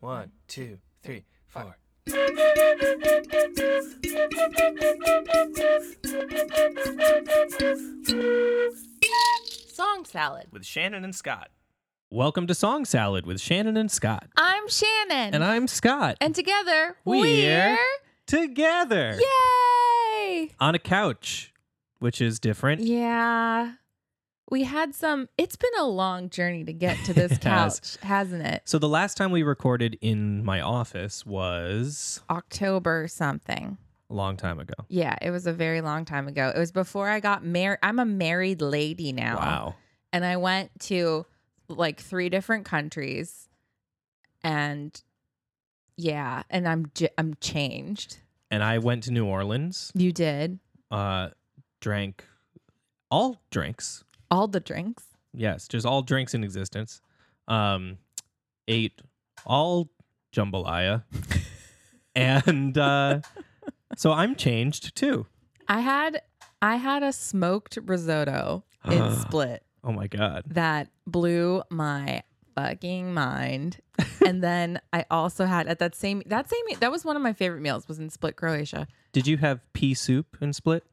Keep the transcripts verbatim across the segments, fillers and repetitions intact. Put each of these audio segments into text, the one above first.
One, two, three, four. Song Salad With Shannon and Scott. Welcome to Song Salad with Shannon and Scott. I'm Shannon. And I'm Scott. And together, We're we're... together Yay! on a couch, which is different. Yeah. We had some... It's been a long journey to get to this It has. couch, hasn't it? So the last time we recorded in my office was October something. a long time ago. Yeah, it was a very long time ago. It was before I got married. I'm a married lady now. Wow. And I went to like three different countries. And yeah, and I'm j- I'm changed. And I went to New Orleans, You did uh, drank all drinks. all the drinks. Yes, just all drinks in existence. Um, ate all jambalaya. and uh, so I'm changed too. I had I had a smoked risotto in Split Oh my God. that blew my fucking mind. And then I also had at that same that same that was one of my favorite meals was in Split, Croatia. Did you have pea soup in Split?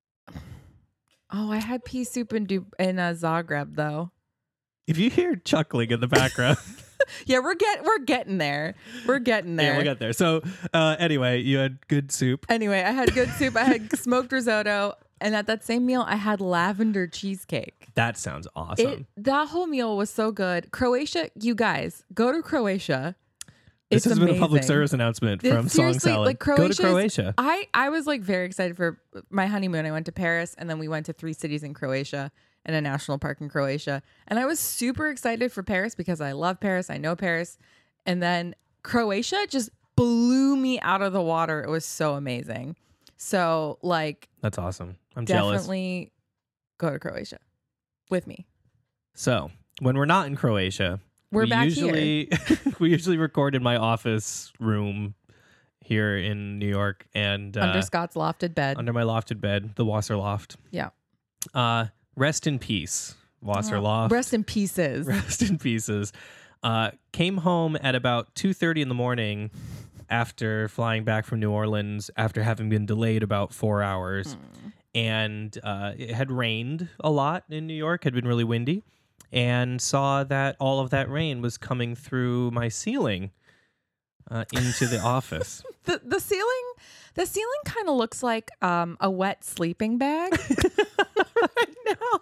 Oh, I had pea soup in du- in uh, Zagreb though. If you hear chuckling in the background, Yeah, we're get we're getting there. We're getting there. yeah, we'll get there. So, uh, anyway, you had good soup. Anyway, I had good soup. I had smoked risotto, and at that same meal, I had lavender cheesecake. That sounds awesome. It that whole meal was so good. Croatia, you guys go to Croatia. This It's has been a public amazing. service announcement This- from Song seriously, Salad. like, Go to Croatia's- Croatia. I I was like very excited for my honeymoon. I went to Paris, and then we went to three cities in Croatia and a national park in Croatia. And I was super excited for Paris because I love Paris. I know Paris. And then Croatia just blew me out of the water. It was so amazing. So like That's awesome. I'm jealous. definitely go to Croatia with me. So, when we're not in Croatia, We're we back usually we usually record in my office room here in New York and uh, Under Scott's lofted bed. under my lofted bed, the Wasser Loft. Yeah. Uh, rest in peace, Wasser Loft. Rest in pieces. Rest in pieces. Uh, came home at about two thirty in the morning after flying back from New Orleans after having been delayed about four hours. Hmm. And uh, it had rained a lot in New York, had been really windy, and saw that all of that rain was coming through my ceiling uh, into the office. The the ceiling the ceiling kind of looks like um, a wet sleeping bag right now.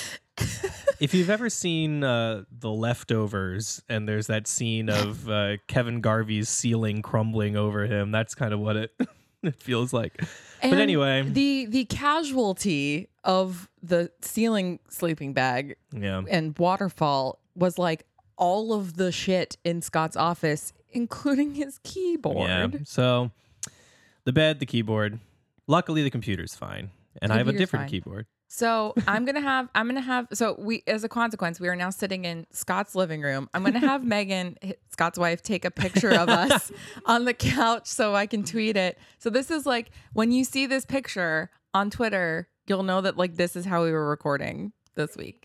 If you've ever seen uh, The Leftovers and there's that scene of uh, Kevin Garvey's ceiling crumbling over him, that's kind of what it, it feels like. And but anyway, the the casualty of the ceiling sleeping bag yeah. and waterfall was like all of the shit in Scott's office, including his keyboard. Yeah. So the bed, the keyboard. Luckily, the computer's fine, and I have a Computer's different fine. keyboard. So I'm gonna have I'm gonna have so we as a consequence we are now sitting in Scott's living room. I'm gonna have Megan, Scott's wife, take a picture of us on the couch so I can tweet it. So this is like when you see this picture on Twitter, you'll know that like this is how we were recording this week.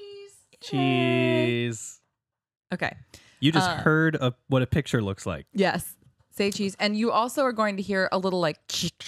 Cheese. Okay. You just Uh, heard a, what a picture looks like. Yes. Say cheese. And you also are going to hear a little like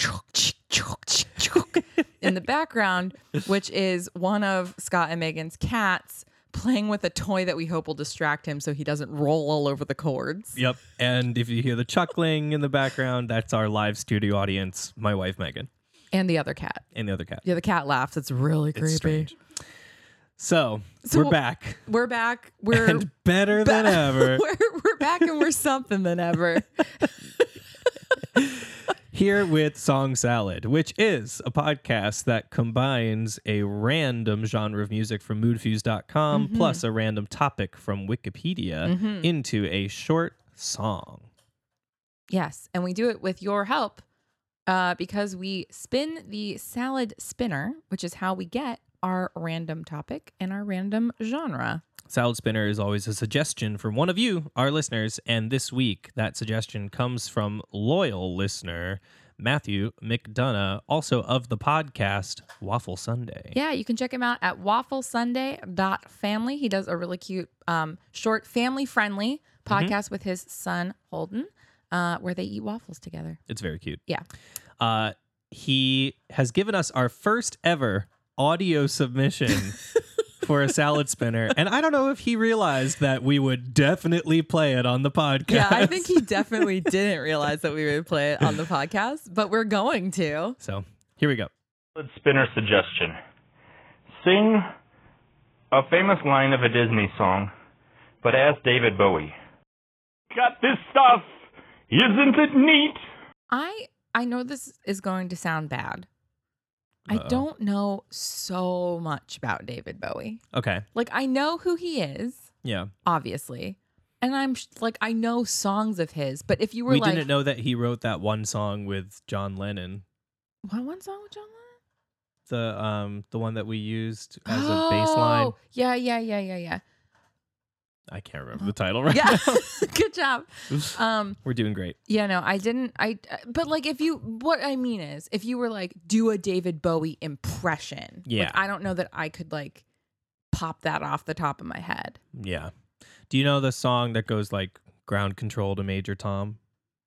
in the background, which is one of Scott and Megan's cats playing with a toy that we hope will distract him so he doesn't roll all over the cords. Yep. And if you hear the chuckling in the background, that's our live studio audience, my wife, Megan, And the other cat. and the other cat. Yeah, the cat laughs. It's really creepy. It's strange. So, So- we're back. We're back. We're And better than ba- ever. we're, we're back and we're something than ever. Here with Song Salad, which is a podcast that combines a random genre of music from mood fuse dot com Mm-hmm. plus a random topic from Wikipedia into a short song. Yes, and we do it with your help uh, because we spin the salad spinner, which is how we get our random topic and our random genre. Salad Spinner is always a suggestion from one of you, our listeners, and this week that suggestion comes from loyal listener Matthew McDonough, also of the podcast Waffle Sunday. Yeah, you can check him out at waffle sunday dot family. He does a really cute, um, short, family-friendly podcast with his son Holden, uh, where they eat waffles together. It's very cute. Yeah. Uh, he has given us our first ever audio submission for a salad spinner. And I don't know if he realized that we would definitely play it on the podcast. Yeah, I think he definitely didn't realize that we would play it on the podcast, but we're going to. So here we go. Salad spinner suggestion. Sing a famous line of a Disney song, but ask David Bowie. Got this stuff. Isn't it neat? I I know this is going to sound bad. I Uh-oh. don't know so much about David Bowie. Okay. Like, I know who he is, Yeah. obviously. And I'm sh- like, I know songs of his, but if you were We like, didn't know that he wrote that one song with John Lennon. what one song with John Lennon? The um the one that we used as a bass line. Oh, yeah, yeah, yeah, yeah, yeah. I can't remember the title right Yeah, now. good job. Um, We're doing great. yeah, no, I didn't. I but like, if you, what I mean is, if you were like, do a David Bowie impression, Yeah. like, I don't know that I could like pop that off the top of my head. Yeah. Do you know the song that goes like ground control to Major Tom?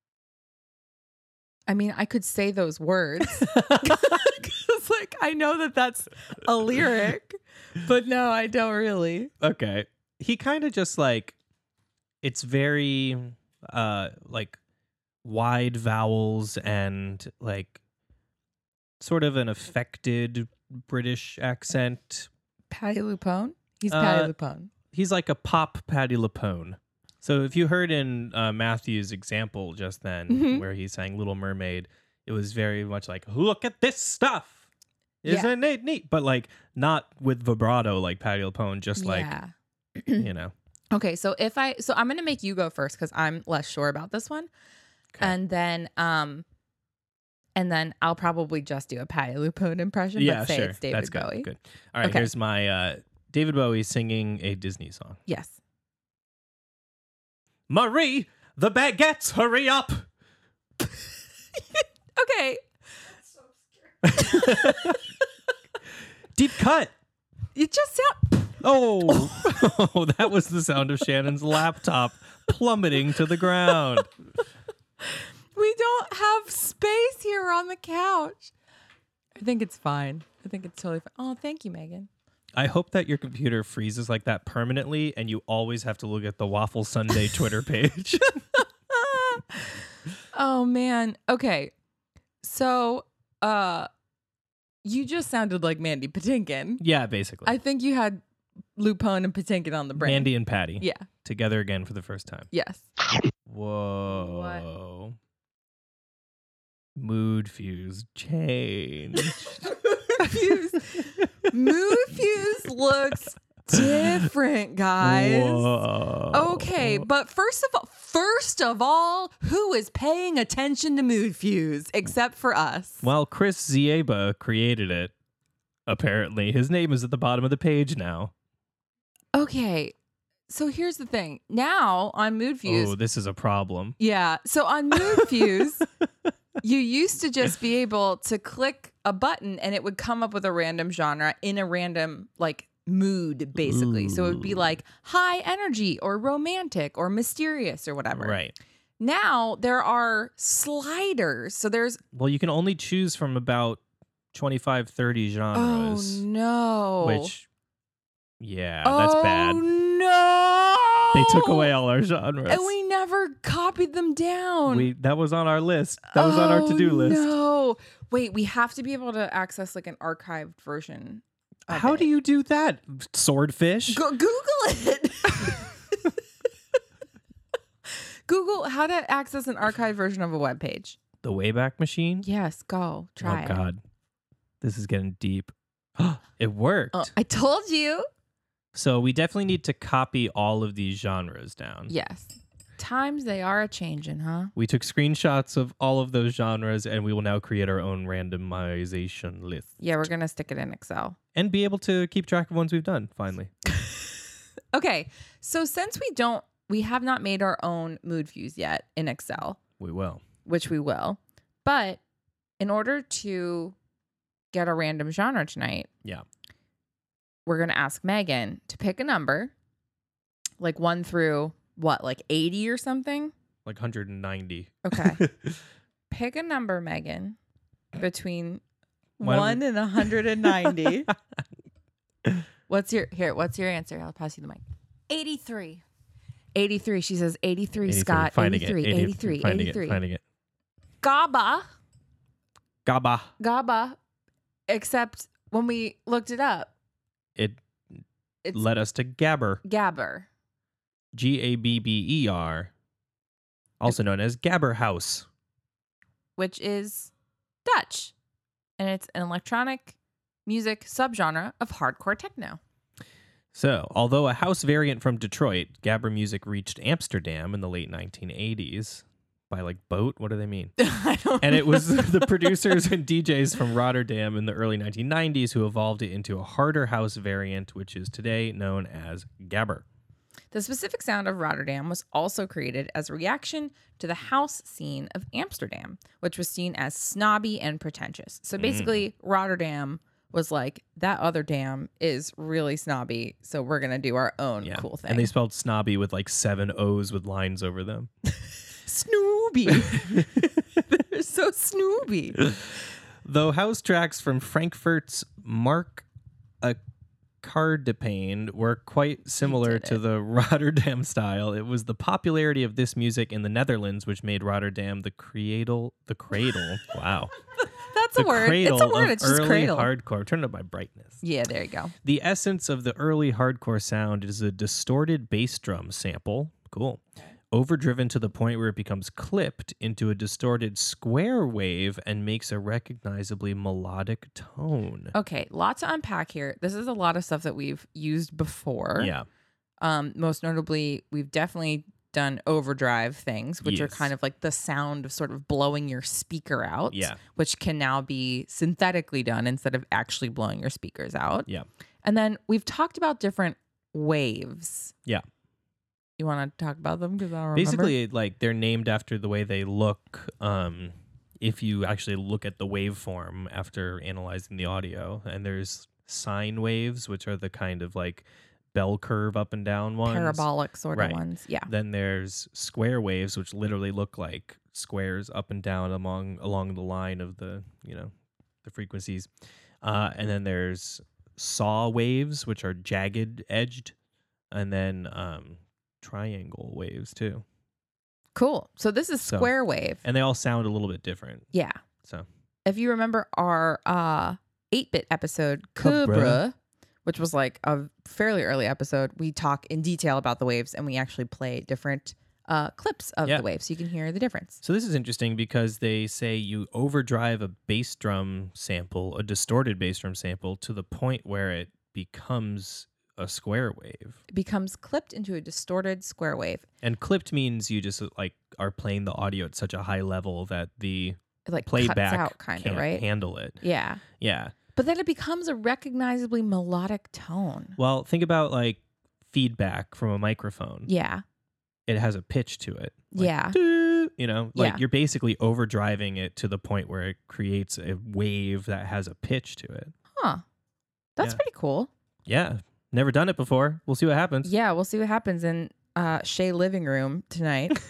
I mean, I could say those words because, like, I know that that's a lyric, but no, I don't really. Okay. He kind of just like, it's very uh like wide vowels and like sort of an affected British accent. Patty Lupone. He's Uh, Patty Lupone. He's like a pop Patty LuPone. So if you heard in uh, Matthew's example just then, Mhm. where he sang Little Mermaid, it was very much like, look at this stuff. Yeah. Isn't it neat? But like not with vibrato like Patty LuPone, just like, Yeah. you know. Okay, so if I, so I'm gonna make you go first because I'm less sure about this one, Okay. and then, um, and then I'll probably just do a Patty Lupone impression, Yeah, but say sure. it's David That's good. Bowie. Good. All right, Okay. here's my uh, David Bowie singing a Disney song. Yes. Marie, the baguettes, hurry up. Okay. Deep cut. It just sound. Oh, that was the sound of Shannon's laptop plummeting to the ground. We don't have space here on the couch. I think it's fine. I think it's totally fine. Oh, thank you, Megan. I hope that your computer freezes like that permanently and you always have to look at the Waffle Sunday Twitter page. Oh man. Okay. So, uh, you just sounded like Mandy Patinkin. Yeah, basically. I think you had Lupone and Patinkin on the brain. Mandy and Patty. Yeah. Together again for the first time. Yes. Whoa. Mood fuse change. Fuse. Mood Fuse looks different, guys. Whoa. Okay, but first of all, first of all, who is paying attention to Mood Fuse except for us? Well, Chris Zieba created it. Apparently, his name is at the bottom of the page now. Okay, so here's the thing. Now on Mood Fuse, Oh, this is a problem. yeah. So on Mood Fuse, you used to just be able to click a button and it would come up with a random genre in a random like mood, basically. So it would be like high energy or romantic or mysterious or whatever. Right. Now there are sliders. So there's Well, you can only choose from about twenty-five, thirty genres. oh no, Which, yeah, that's oh, bad. No, They took away all our genres. and we never copied them down. We that was on our list. That was on our Oh, to-do list. No, wait, we have to be able to access like an archived version. of How it. do you do that? Swordfish? Go- Google it? Google how to access an archived version of a web page. The Wayback Machine? Yes, go try oh it. God, this is getting deep. It worked. Oh, I told you. So we definitely need to copy all of these genres down. Yes. Times they are a changing, huh? We took screenshots of all of those genres, and we will now create our own randomization list Yeah, we're gonna stick it in Excel. and be able to keep track of ones we've done. Finally, Okay, so since we don't, we have not made our own mood fuse yet in Excel, we will. which we will. But in order to get a random genre tonight, Yeah. we're gonna ask Megan to pick a number, like one through what, like eighty or something? Like one hundred ninety. Okay. Pick a number, Megan, between Why don't one we- and one hundred ninety. What's your here? What's your answer? I'll pass you the mic. eighty-three. eighty-three. She says eighty-three. eighty-three. Scott. Finding eighty-three. it. eighty-three. Finding eighty-three. it. Finding it. GABA. GABA. GABA. Except when we looked it up, It it's led us to Gabber. Gabber, G A B B E R. Also known as Gabber House. which is Dutch, and it's an electronic music subgenre of hardcore techno. So, although a house variant from Detroit, Gabber music reached Amsterdam in the late nineteen eighties. By like boat? What do they mean? I don't And it was know. the producers and D Js from Rotterdam in the early nineteen nineties who evolved it into a harder house variant, which is today known as Gabber. The specific sound of Rotterdam was also created as a reaction to the house scene of Amsterdam, which was seen as snobby and pretentious. So basically, Rotterdam was like, that other dam is really snobby, so we're going to do our own Yeah. cool thing. And they spelled snobby with like seven O's with lines over them. Snooby. They're so snooby. Though house tracks from Frankfurt's Mark Acardepane were quite similar did to it. the Rotterdam style, it was the popularity of this music in the Netherlands which made Rotterdam the cradle, the cradle, wow, That's the a word. cradle It's a word. of It's just early cradle. hardcore. Turn up my brightness. Yeah, there you go. The essence of the early hardcore sound is a distorted bass drum sample. Cool. Overdriven to the point where it becomes clipped into a distorted square wave and makes a recognizably melodic tone. Okay, lot to unpack here. This is a lot of stuff that we've used before. Yeah. Um, most notably, we've definitely done overdrive things, which are Yes. kind of like the sound of sort of blowing your speaker out. Yeah. Which can now be synthetically done instead of actually blowing your speakers out. Yeah. And then we've talked about different waves. Yeah. You want to talk about them? Because I don't remember. Basically, like they're named after the way they look. Um, if you actually look at the waveform after analyzing the audio, and there's sine waves, which are the kind of like bell curve up and down ones. parabolic sort Right. of ones. Yeah. Then there's square waves, which literally look like squares up and down along along the line of the you know the frequencies. Uh, and then there's saw waves, which are jagged edged, and then um, triangle waves too. Cool. So this is So- square wave. And they all sound a little bit different. Yeah. So If you remember our uh eight-bit episode, Cobra. Cobra, which was like a fairly early episode, we talk in detail about the waves and we actually play different uh, clips of Yeah. the waves so you can hear the difference. So this is interesting because they say you overdrive a bass drum sample, a distorted bass drum sample, to the point where it becomes a square wave. It becomes clipped into a distorted square wave. And clipped means you just like are playing the audio at such a high level that the It like playback cuts out kind of, can't right? handle it. Yeah. Yeah. But then it becomes a recognizably melodic tone. Well, think about like feedback from a microphone. Yeah. It has a pitch to it. Like, Yeah. "Doo," you know, like Yeah. you're basically overdriving it to the point where it creates a wave that has a pitch to it. Huh. That's Yeah. pretty cool. Yeah. Never done it before. We'll see what happens. Yeah, we'll see what happens in uh Shay living room tonight.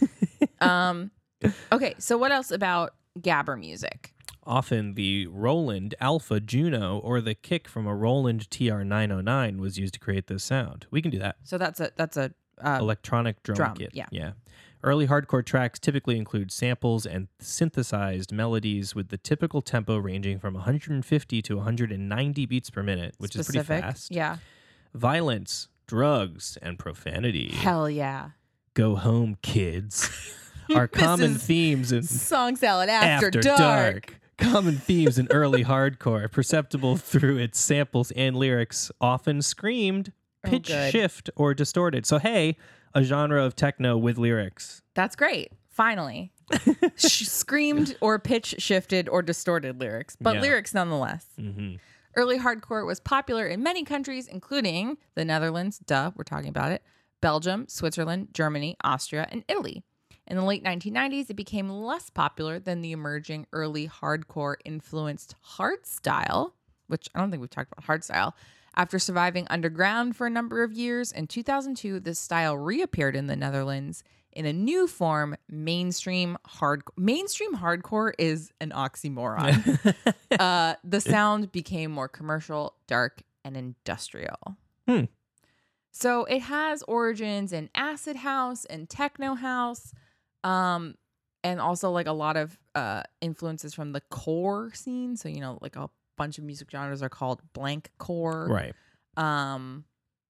um okay, so what else about Gabber music? Often the Roland Alpha Juno or the kick from a Roland T R nine oh nine was used to create this sound. We can do that. So that's a that's a uh, Electronic drum, drum, kit. yeah. Yeah. Early hardcore tracks typically include samples and synthesized melodies with the typical tempo ranging from one hundred fifty to one hundred ninety beats per minute, which specific. is pretty fast. Yeah. Violence, drugs, and profanity. Hell yeah. Go home, kids. Are This common is themes in Song salad after, After dark. Dark. Common themes in early hardcore, perceptible through its samples and lyrics, often screamed, Oh, pitch good. shift, or distorted. So, hey, a genre of techno with lyrics. That's great. Finally. Sh- screamed or pitch shifted or distorted lyrics, but Yeah. lyrics nonetheless. Mm-hmm. Early hardcore was popular in many countries, including the Netherlands, duh, we're talking about it, Belgium, Switzerland, Germany, Austria, and Italy. In the late nineteen nineties, it became less popular than the emerging early hardcore influenced hardstyle, which I don't think we've talked about hardstyle, After surviving underground for a number of years, in two thousand two, this style reappeared in the Netherlands in a new form, mainstream hard. Mainstream hardcore is an oxymoron. uh, the sound became more commercial, dark, and industrial. Hmm. So it has origins in acid house and techno house, um, and also like a lot of uh, influences from the core scene. So, you know, like a bunch of music genres are called blank core. Right. Um,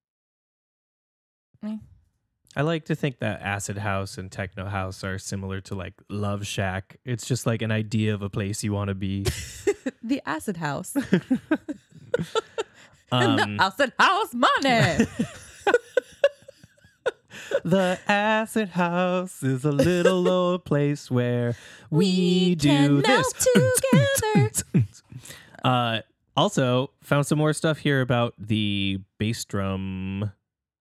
eh. I like to think that acid house and techno house are similar to like Love Shack. It's just like an idea of a place you want to be. The acid house. um, Acid house money. The acid house is a little lower place where we, We do can this. melt together. uh, also, found some more stuff here about the bass drum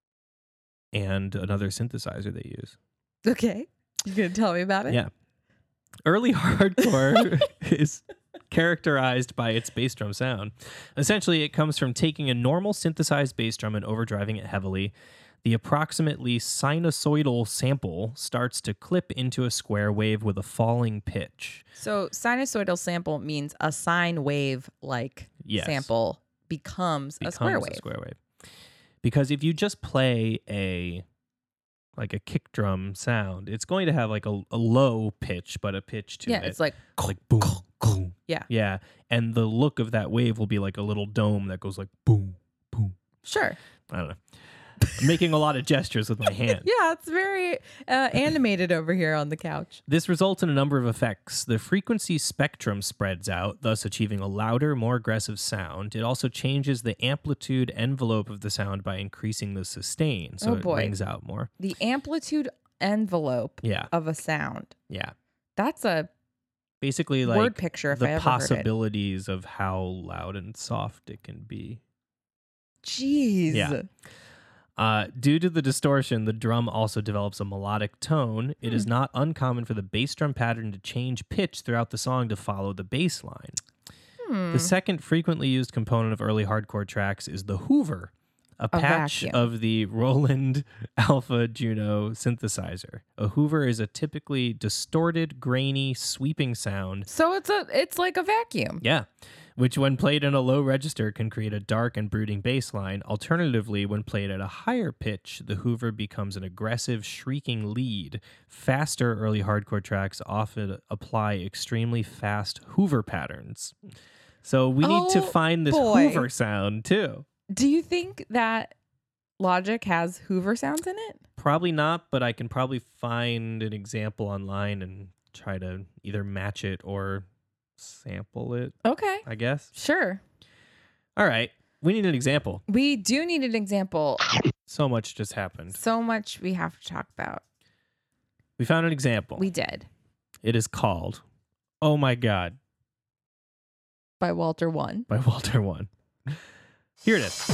and another synthesizer they use. Okay. You gonna tell me about it? Yeah. Early hardcore is characterized by its bass drum sound. Essentially, it comes from taking a normal synthesized bass drum and overdriving it heavily. The approximately sinusoidal sample starts to clip into a square wave with a falling pitch. So sinusoidal sample means a sine wave like Yes. sample becomes, Becomes a square wave. A square wave. Because if you just play a like a kick drum sound, it's going to have like a, a low pitch, but a pitch to Yeah, it. it's like like boom, boom. Yeah. Yeah. And the look of that wave will be like a little dome that goes like boom, boom. sure. I don't know. I'm making a lot of gestures with my hand. Yeah, it's very uh, animated over here on the couch. This results in a number of effects. The frequency spectrum spreads out, thus achieving a louder, more aggressive sound. It also changes the amplitude envelope of the sound by increasing the sustain, so Oh, it boy. rings out more. The amplitude envelope Yeah, of a sound. yeah. That's a Basically, like word picture if I the ever heard it. possibilities of how loud and soft it can be. Jeez. Yeah. Uh, due to the distortion, the drum also develops a melodic tone. It is not uncommon for the bass drum pattern to change pitch throughout the song to follow the bass line. Hmm. The second frequently used component of early hardcore tracks is the Hoover, a patch vacuum. of the Roland Alpha Juno synthesizer. A Hoover is a typically distorted, grainy, sweeping sound. So it's a it's like a vacuum. Yeah. Which, when played in a low register, can create a dark and brooding bass line. Alternatively, when played at a higher pitch, the Hoover becomes an aggressive, shrieking lead. Faster early hardcore tracks often apply extremely fast Hoover patterns. So we need to Oh, find this boy. Hoover sound, too. Do you think that Logic has Hoover sounds in it? Probably not, but I can probably find an example online and try to either match it or sample it, Okay. I guess. Sure. All right. We need an example. We do need an example. So much just happened. So much we have to talk about. We found an example. We did. It is called Oh My God By Walter One. by Walter One. Here it is.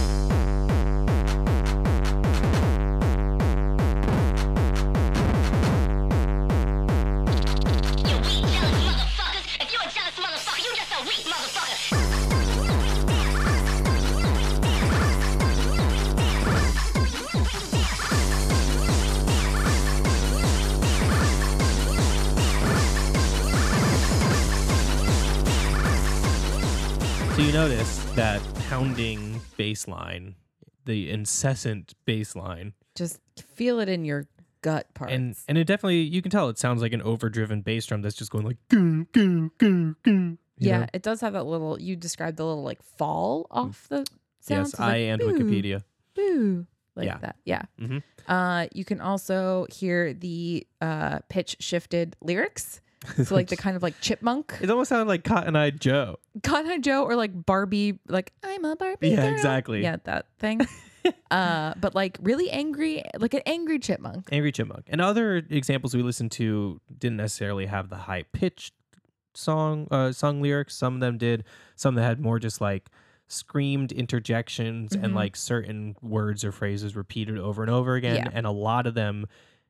So you notice that pounding bass line, the incessant bass line, Just feel it in your gut parts. and and it definitely, you can tell it sounds like an overdriven bass drum that's just going like goo goo goo goo. you yeah, know? it does have that little, you described the little like fall off the sound. Yes, So it's I like, and boo, Wikipedia. Boo. Like Yeah. that. Yeah. hmm Uh, you can also hear the uh, pitch shifted lyrics. So like the kind of like chipmunk, It almost sounded like Cotton Eye Joe. Cotton Eye Joe, or like Barbie, like I'm a Barbie. Yeah, girl. exactly. Yeah, that thing. uh, but like really angry, like an angry chipmunk. Angry Chipmunk. And other examples we listened to didn't necessarily have the high pitched song uh, song lyrics. Some of them did. Some that had more just like screamed interjections and Mhm. like certain words or phrases repeated over and over again. Yeah. And a lot of them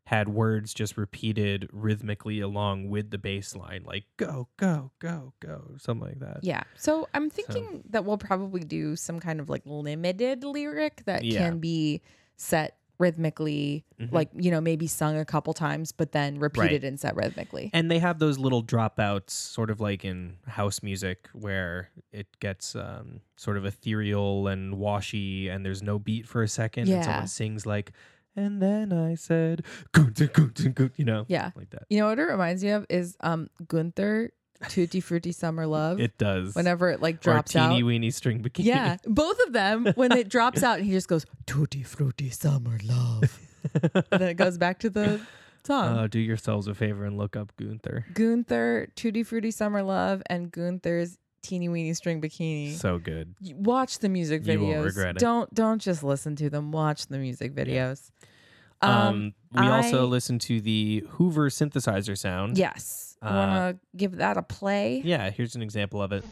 had words just repeated rhythmically along with the bass line, like go, go, go, go, something like that. Yeah. So I'm thinking that we'll probably do some kind of like limited lyric that Yeah. can be set rhythmically, Mhm. like, you know, maybe sung a couple times, but then repeated Right. and set rhythmically. And they have those little dropouts, sort of like in house music, where it gets um, sort of ethereal and washy, and there's no beat for a second, and Yeah. someone sings like, and then I said, "Goot, goot, goot," you know, Yeah. like that. You know what it reminds me of is um Gunther, Tutti Frutti Summer Love. It does. Whenever it like or drops teeny out. weeny string bikini. Yeah, both of them. When it drops out, and he just goes Tutti Frutti Summer Love, and then it goes back to the song. Uh, do yourselves a favor and look up Gunther. Gunther, Tutti Frutti Summer Love, and Gunther's Teeny Weeny String Bikini. So good. Y- Watch the music You videos. won't regret it. Don't don't just listen to them. Watch the music videos. Um, Um, we also I- listen to the Hoover synthesizer sound. yes. You Uh, want to give that a play? Yeah, here's an example of it.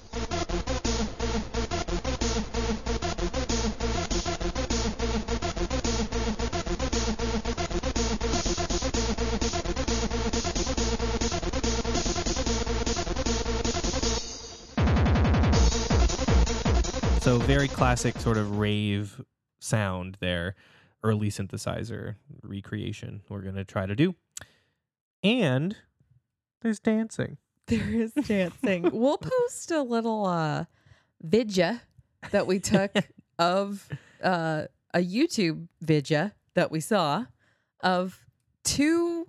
So very classic sort of rave sound there. Early synthesizer recreation we're going to try to do. And there's dancing. There is dancing. We'll post a little uh vidya that we took of uh a YouTube vidya that we saw of two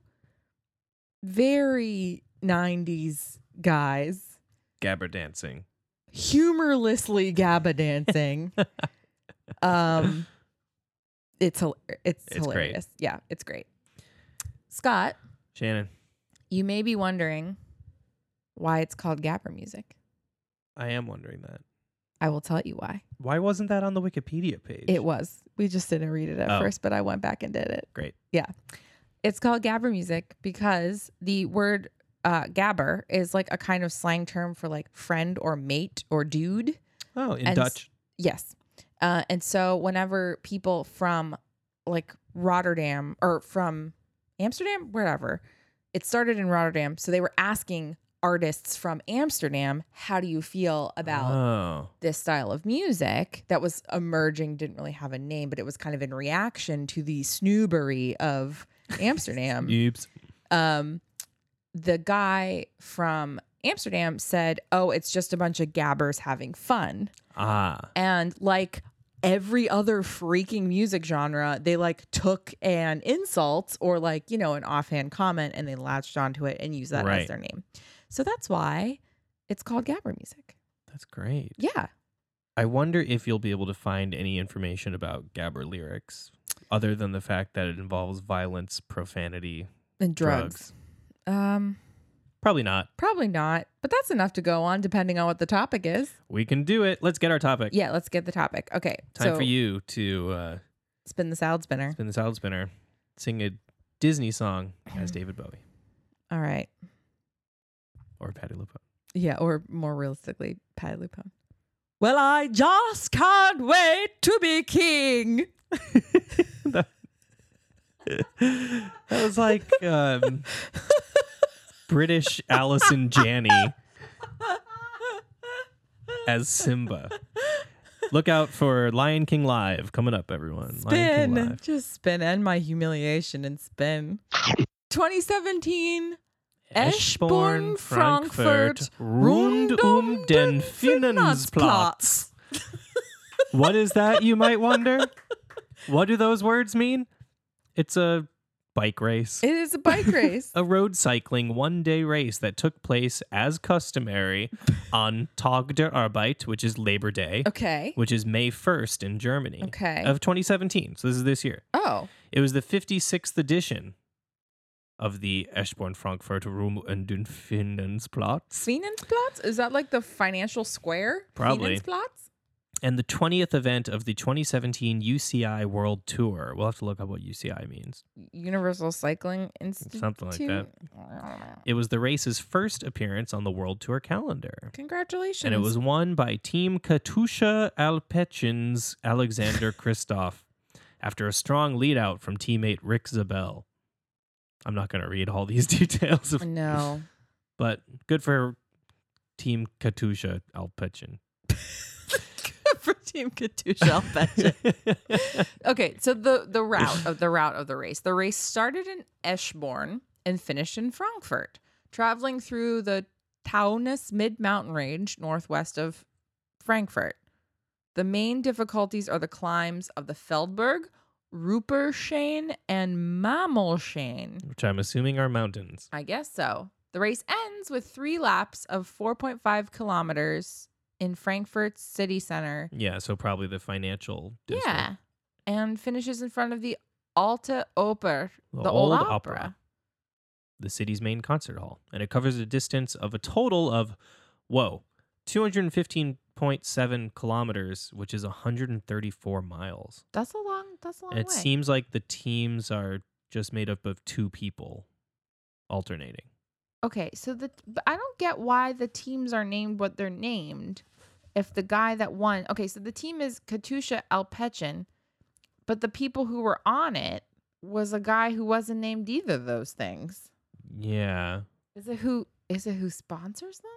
very nineties guys Gabber dancing. humorlessly gabba dancing. um it's hil- it's, It's great. hilarious. Yeah, it's great. Scott, Shannon, you may be wondering why it's called gabber music. I am wondering that. I will tell you why. Why wasn't that on the Wikipedia page? It was. We just didn't read it at Oh. first, but I went back and did it. Great. Yeah. It's called gabber music because the word uh, gabber is like a kind of slang term for like friend or mate or dude. Oh, in And Dutch. Yes. Uh, and so whenever people from like Rotterdam or from Amsterdam, wherever, it started in Rotterdam. So they were asking artists from Amsterdam, how do you feel about Oh. this style of music that was emerging, didn't really have a name, but it was kind of in reaction to the snoobery of Amsterdam. Oops. Um, the guy from Amsterdam said, oh, it's just a bunch of gabbers having fun. Ah. And like every other freaking music genre, they like took an insult or like, you know, an offhand comment and they latched onto it and used that Right. as their name. So that's why it's called gabber music. That's great. Yeah. I wonder if you'll be able to find any information about Gabber lyrics other than the fact that it involves violence, profanity, And drugs. Um, Probably not. probably not, but that's enough to go on depending on what the topic is. We can do it. Let's get our topic. Yeah, let's get the topic. Okay. Time so for you to uh, spin the salad spinner. spin the salad spinner, sing a Disney song as David Bowie All right. or Patti LuPone. Yeah, or more realistically, Patti LuPone. Well, I just can't wait to be king. that, that was like um, British Alison Janney as Simba. Look out for Lion King Live coming up, everyone. Lion King Spin. Live. Just spin. End my humiliation and spin. twenty seventeen. Eschborn, Frankfurt, rund um den Finansplatz. What is that, you might wonder? What do those words mean? It's a bike race. It is a bike race. A road cycling one-day race that took place as customary on Tag der Arbeit, which is Labor Day, Okay. which is May first in Germany Okay. of twenty seventeen. So this is this year. Oh. It was the fifty-sixth edition of the Eschborn Frankfurt Rum und den Finansplatz. Finansplatz? Is that like the financial square? Probably. Finansplatz? And the twentieth event of the twenty seventeen U C I World Tour. We'll have to look up what U C I means. Universal Cycling Institute? Something like that. I don't know. It was the race's first appearance on the World Tour calendar. Congratulations. And it was won by Team Katusha Alpechin's Alexander Kristoff after a strong lead out from teammate Rick Zabel. I'm not going to read all these details, of, No. but good for Team Katusha Alpecin. For Team Katusha, I'll bet you. Okay, so the the route of the route of the race. The race started in Eschborn and finished in Frankfurt, traveling through the Taunus mid-mountain range northwest of Frankfurt. The main difficulties are the climbs of the Feldberg, Ruperschein, and Mammelschein. Which I'm assuming are mountains. I guess so. The race ends with three laps of four point five kilometers in Frankfurt's city center. Yeah, so probably the financial district. Yeah. And finishes in front of the Alte Oper, The the, old, old opera. opera. The city's main concert hall. And it covers a distance of a total of, whoa, two hundred fifteen point seven kilometers, which is one hundred thirty-four miles. That's a long, that's a long And it way. seems like the teams are just made up of two people alternating. Okay, so the but I don't get why the teams are named what they're named. If the guy that won, okay, so the team is Katusha Alpecin, but the people who were on it was a guy who wasn't named either of those things. Yeah. Is it who? Is it who sponsors them?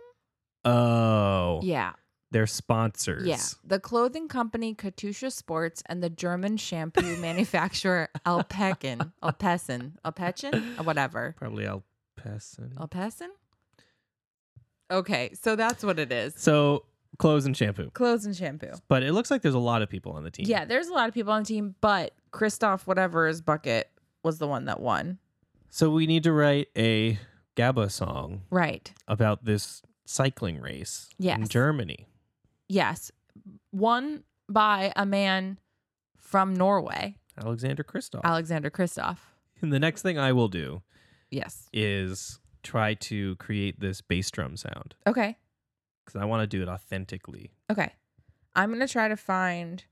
Oh. Yeah, They're sponsors. yeah. The clothing company Katusha Sports and the German shampoo manufacturer Alpecin, Alpecin, Alpecin, whatever. Probably Alpecin. Alpecin. Okay, so that's what it is. So clothes and shampoo. Clothes and shampoo. But it looks like there's a lot of people on the team. Yeah, there's a lot of people on the team, but Christoph, whatever his bucket, was the one that won. So we need to write a GABA song Right. about this cycling race in Yes. Germany. Yes. Won by a man from Norway, Alexander Kristoff. Alexander Christoph. And the next thing I will do Yes. is try to create this bass drum sound Okay. because I want to do it authentically. Okay. I'm going to try to find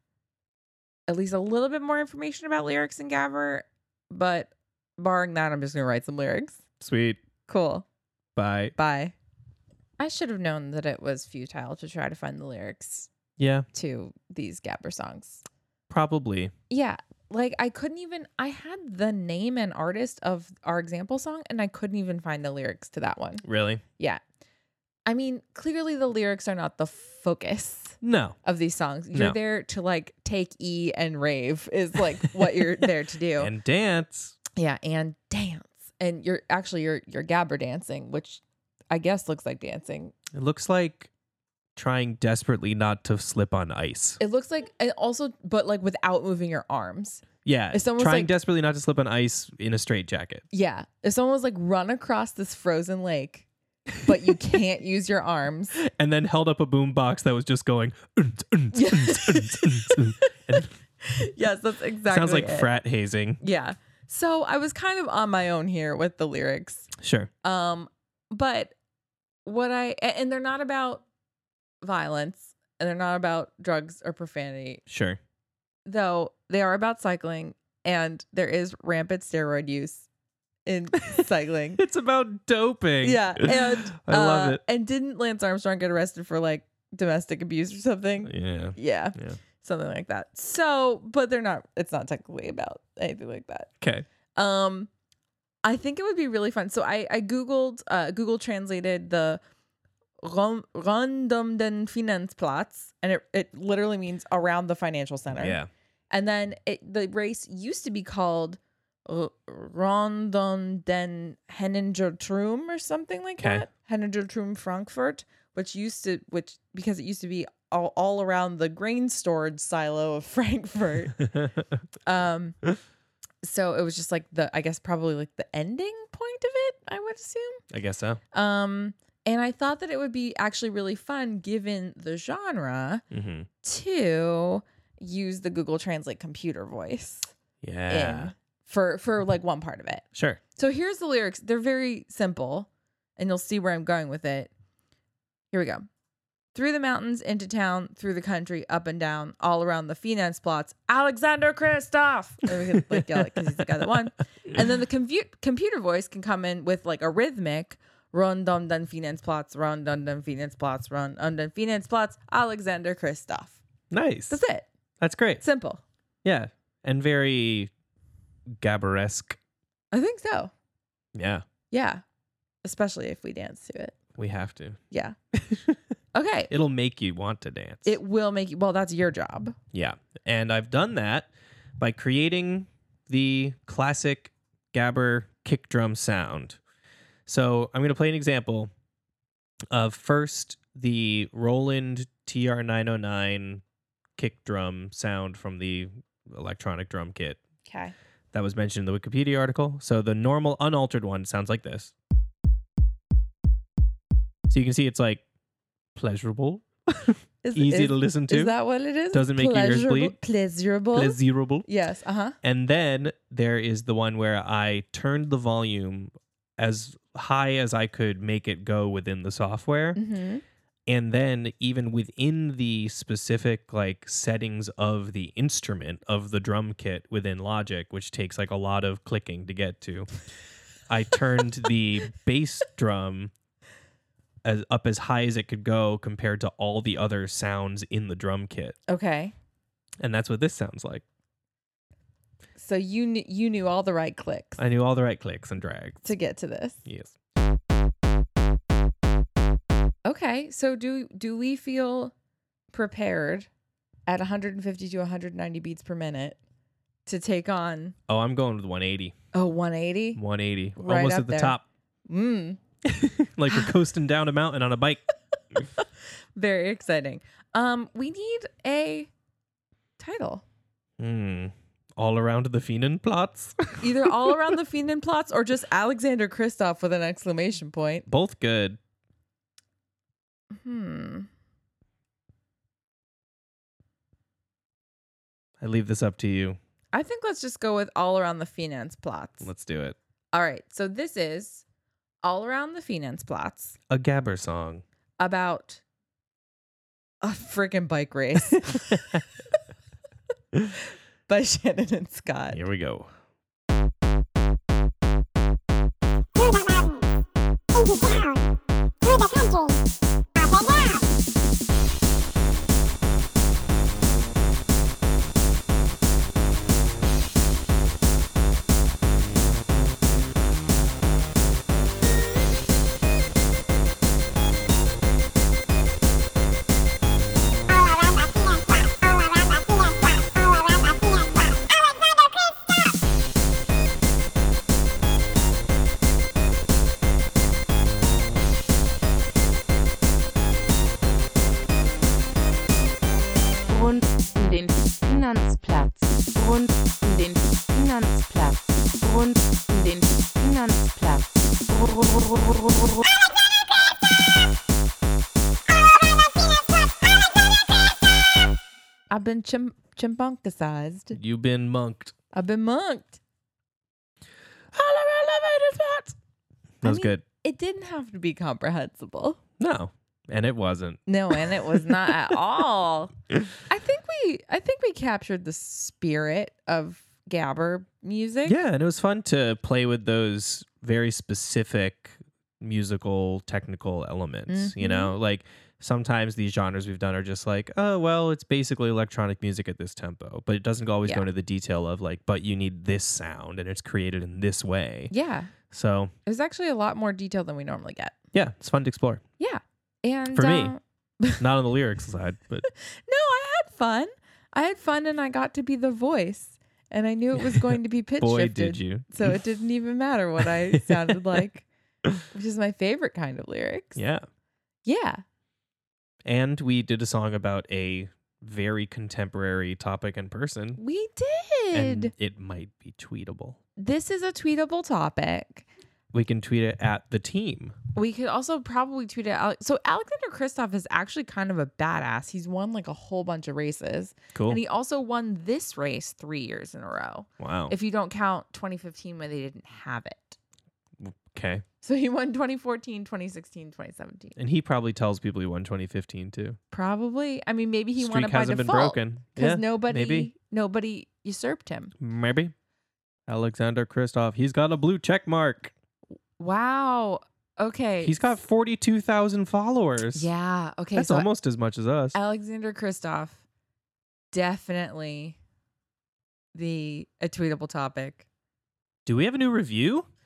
at least a little bit more information about lyrics in Gabber, but barring that, I'm just going to write some lyrics. Sweet. Cool. Bye. Bye. I should have known that it was futile to try to find the lyrics Yeah, to these Gabber songs. probably. Yeah, like I couldn't even, I had the name and artist of our example song and I couldn't even find the lyrics to that one. Really? Yeah. I mean, clearly the lyrics are not the focus No. of these songs. You're No. there to like take E and rave is like what you're there to do. And dance. Yeah, and dance. And you're actually you're you're Gabber dancing, which I guess looks like dancing. It looks like trying desperately not to slip on ice. It looks like, and also, but like without moving your arms. Yeah, It's almost trying like- desperately not to slip on ice in a straitjacket. Yeah. If someone was like run across this frozen lake, but you can't use your arms. And then held up a boom box that was just going. "Unt, unt, unt, unt, unt, unt." And Yes, that's exactly sounds like it. frat hazing. Yeah. So I was kind of on my own here with the lyrics. Sure. Um, but what I a- and they're not about violence and they're not about drugs or profanity, Sure. though they are about cycling and there is rampant steroid use in cycling. It's about doping. Yeah, and I love uh, it. And didn't Lance Armstrong get arrested for like domestic abuse or something? Yeah. Yeah, Yeah. something like that. So, but they're not. It's not technically about anything like that. Okay. Um, I think it would be really fun. So I I googled, uh, Google translated the Ron- Rondom den Finanzplatz, and it it literally means around the financial center. Yeah. And then it, the race used to be called R- Rondon den Henningertrum or something like Okay. that. Henningertrum Frankfurt, which used to, which because it used to be all, all around the grain storage silo of Frankfurt. um, so it was just like the, I guess probably like the ending point of it, I would assume. I guess so. Um, and I thought that it would be actually really fun given the genre Mm-hmm. to use the Google Translate computer voice Yeah. in for for like one part of it. Sure. So here's the lyrics. They're very simple, and you'll see where I'm going with it. Here we go. Through the mountains, into town, through the country, up and down, all around the Finanzplatz, Alexander Christoph. And we could like yell it because he's the guy that won. And then the compu- computer voice can come in with like a rhythmic run dum den Finanzplatz, run dum den Finanzplatz, run dum den Finanzplatz, Alexander Christoph. Nice. That's it. That's great. Simple. Yeah. And very Gabberesque. I think so. Yeah, Yeah. Especially if we dance to it. we have to. Yeah. Okay. It'll make you want to dance. It will make you, well, that's your job. Yeah. And I've done that by creating the classic Gabber kick drum sound. So I'm going to play an example of first the Roland T R nine oh nine kick drum sound from the electronic drum kit Okay. that was mentioned in the Wikipedia article. So the normal unaltered one sounds like this. So you can see it's like pleasurable, Is, easy is- to listen to. Is that what it is? Doesn't make your ears Pleasurable- bleed. Pleasurable. pleasurable. Yes. Uh huh. And then there is the one where I turned the volume as high as I could make it go within the software. Mm-hmm. And then even within the specific like settings of the instrument of the drum kit within Logic, which takes like a lot of clicking to get to, I turned the bass drum as up as high as it could go compared to all the other sounds in the drum kit. Okay. And that's what this sounds like. So you kn- you knew all the right clicks I knew all the right clicks and drags. to get to this. Yes. Okay. So do do we feel prepared at one hundred fifty to one hundred ninety beats per minute to take on Oh, I'm going with one eighty. oh one eighty? one eighty. Right Almost up at the there. top. Mm. Like we're coasting down a mountain on a bike. Very exciting. Um, we need a title. Hmm. All around the Feenan plots. Either all around the Feenan plots or just Alexander Kristoff with an exclamation point. Both good. Hmm. I leave this up to you. I think let's just go with all around the Finance plots. Let's do it. All right. So this is all around the Finance plots A Gabber song. about a freaking bike race by Shannon and Scott. Here we go. Through the mountains, into town, through the country, up and down. All around the Phoenix Park, all around the Phoenix Park, all around the Phoenix Park. Alexander Kristoff! Rund um den Finanzplatz. Rund um den Finanzplatz. Rund um den Finanzplatz. I've been chim- chimpunkicized. You've been monked. I've been monked. That was mean- good. It didn't have to be comprehensible. No. And it wasn't. No, and it was not at all. I think we I think we captured the spirit of Gabber music. Yeah, and it was fun to play with those very specific musical technical elements, you Mhm. know? Like sometimes these genres we've done are just like, oh, well, it's basically electronic music at this tempo, but it doesn't always Yeah. go into the detail of like, but you need this sound and it's created in this way. Yeah. So, It was actually a lot more detail than we normally get. yeah, it's fun to explore. Yeah. And For me. uh, Not on the lyrics side, but no, I had fun. I had fun and I got to be the voice. And I knew it was going to be pitch boy, shifted. did you. So it didn't even matter what I sounded like, which is my favorite kind of lyrics. Yeah. Yeah. And we did a song about a very contemporary topic and person. We did. And it might be tweetable. This is a tweetable topic. We can tweet it at the team. We could also probably tweet it out. So Alexander Kristoff is actually kind of a badass. He's won like a whole bunch of races. Cool. And he also won this race three years in a row. Wow. If you don't count twenty fifteen when they didn't have it. Okay. So he won twenty fourteen, twenty sixteen, twenty seventeen. And he probably tells people he won twenty fifteen too. Probably. I mean, maybe he won Streak it by hasn't been default. broken. Because Yeah, nobody, maybe. nobody usurped him. Maybe. Alexander Kristoff. He's got a blue check mark. Wow. Okay. He's got forty-two thousand followers. Yeah. Okay. That's so almost as much as us. Alexander Kristoff, definitely the a tweetable topic. Do we have a new review?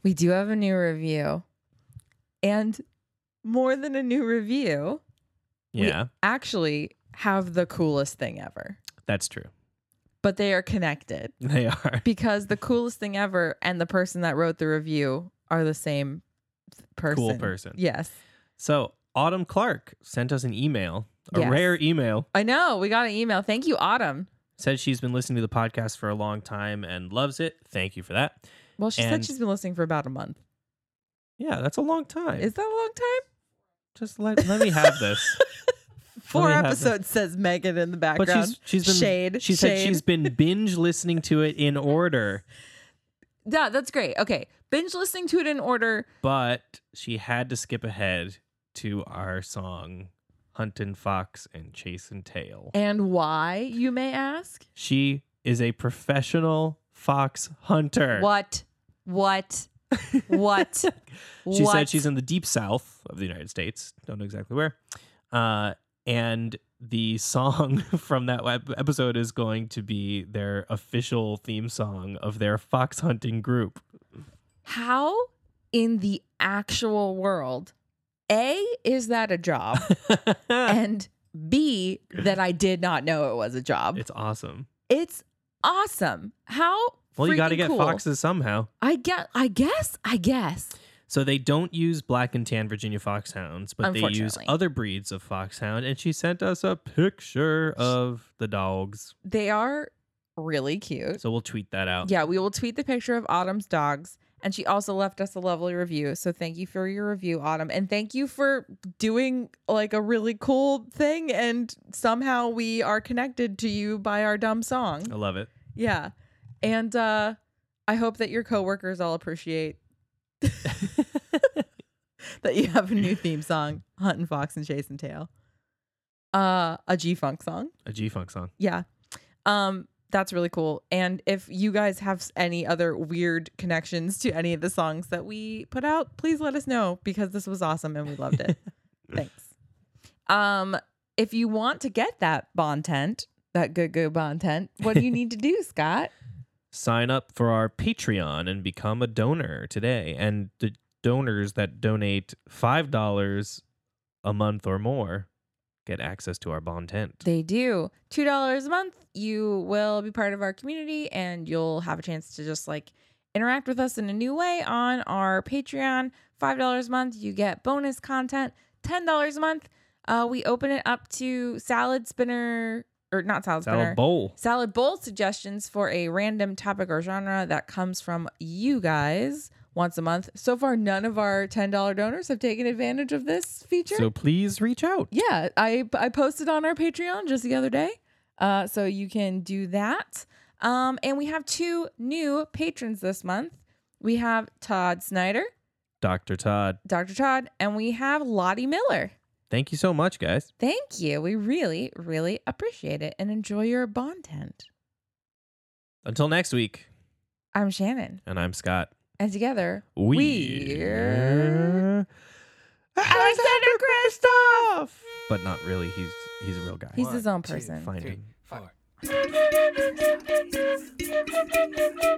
We do have a new review. And more than a new review, Yeah, we actually have the coolest thing ever. that's true. But they are connected They are. because the coolest thing ever and the person that wrote the review are the same person. Cool person. Yes. So Autumn Clark sent us an email, a Yes. rare email. I know. We got an email. Thank you, Autumn. Said she's been listening to the podcast for a long time and loves it. Thank you for that. Well, she And- said she's been listening for about a month. Yeah, that's a long time. Is that a long time? Just let let me have this. Four me have this. episodes says Megan in the But background. she's she's been Shade. She shade. said she's been binge listening to it in order, Yeah, that's great. Okay. Binge listening to it in order. but she had to skip ahead to our song Huntin' Fox and Chasin' Tail. And why, you may ask? She is a professional fox hunter. What? What? What? She what? said she's in the deep south of the United States. Don't know exactly where. Uh, and the song from that web- episode is going to be their official theme song of their fox hunting group. How in the actual world, A, is that a job? And B, that I did not know it was a job. It's awesome. It's awesome. How Well, you got to freaking get cool. foxes somehow. I get I guess. I guess. So they don't use black and tan Virginia foxhounds, but they use Unfortunately. other breeds of foxhound. And she sent us a picture of the dogs. They are really cute. So we'll tweet that out. Yeah, we will tweet the picture of Autumn's dogs. And she also left us a lovely review. So thank you for your review, Autumn. And thank you for doing like a really cool thing. And somehow we are connected to you by our dumb song. I love it. Yeah. And uh, I hope that your coworkers all appreciate that you have a new theme song, Huntin' Fox and Chasin' Tail. Uh, a G-Funk song. A G-Funk song. Yeah. Um, that's really cool. And if you guys have s- any other weird connections to any of the songs that we put out, please let us know because this was awesome and we loved it. Thanks. Um, if you want to get that Bontent, that good good Bontent, what do you need to do, Scott? Sign up for our Patreon and become a donor today. And the donors that donate five dollars a month or more get access to our Bontent. They do. two dollars a month, you will be part of our community and you'll have a chance to just like interact with us in a new way on our Patreon. five dollars a month, you get bonus content. ten dollars a month, uh, we open it up to salad spinner, or not salad spinner. Salad bowl. Salad bowl suggestions for a random topic or genre that comes from you guys once a month. So far, none of our ten dollars donors have taken advantage of this feature. So please reach out. Yeah, I I posted on our Patreon just the other day, uh, so you can do that. Um, and we have two new patrons this month. We have Todd Snyder, Doctor Todd, Doctor Todd, and we have Lottie Miller. thank you so much, guys. Thank you. We really, really appreciate it and enjoy your Bontent. Until next week. I'm Shannon, And I'm Scott. and together We're Alexander Kristoff. But not really. He's he's a real guy. he's One, his own two, person. Find three, him. four.